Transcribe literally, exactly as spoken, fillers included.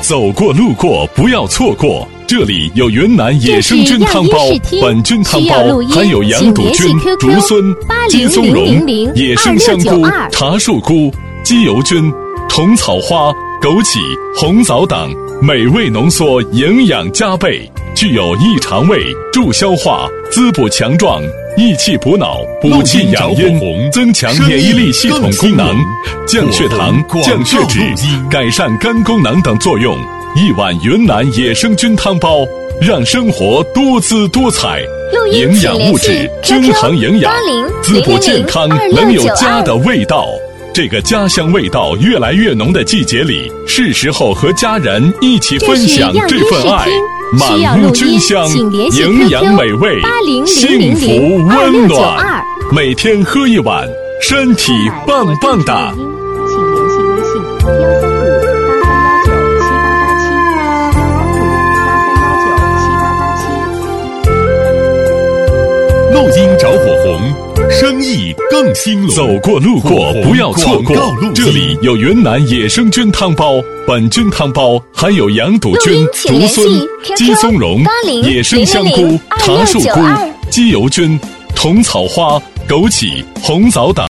走过路过不要错过，这里有云南野生菌汤包，本菌汤包含有羊肚菌、竹荪、鸡松茸、野生香菇、茶树菇、鸡油菌、虫草花、枸杞、红枣等，美味浓缩，营养加倍，具有益肠胃、助消化、滋补强壮、益气补脑、补气养阴、增强免疫力系统功能、降血糖、降血脂、改善肝功能等作用。一碗云南野生菌汤包，让生活多姿多彩，营养物质均衡营养，滋补健康，能有家的味道。这个家乡味道越来越浓的季节里，是时候和家人一起分享这份爱，满屋菌香，营养美味，幸福温暖。每天喝一碗，身体棒棒的。 请联系微信幺三五八三幺九七八八七，幺三幺九七八八七。 录音着火红，生意更兴隆。 走过路过不要错过，这里有云南野生菌汤包，本菌汤包含有羊肚菌、竹荪、鸡松茸、野生香菇、茶树菇、鸡油菌、虫草花、枸杞、红枣等。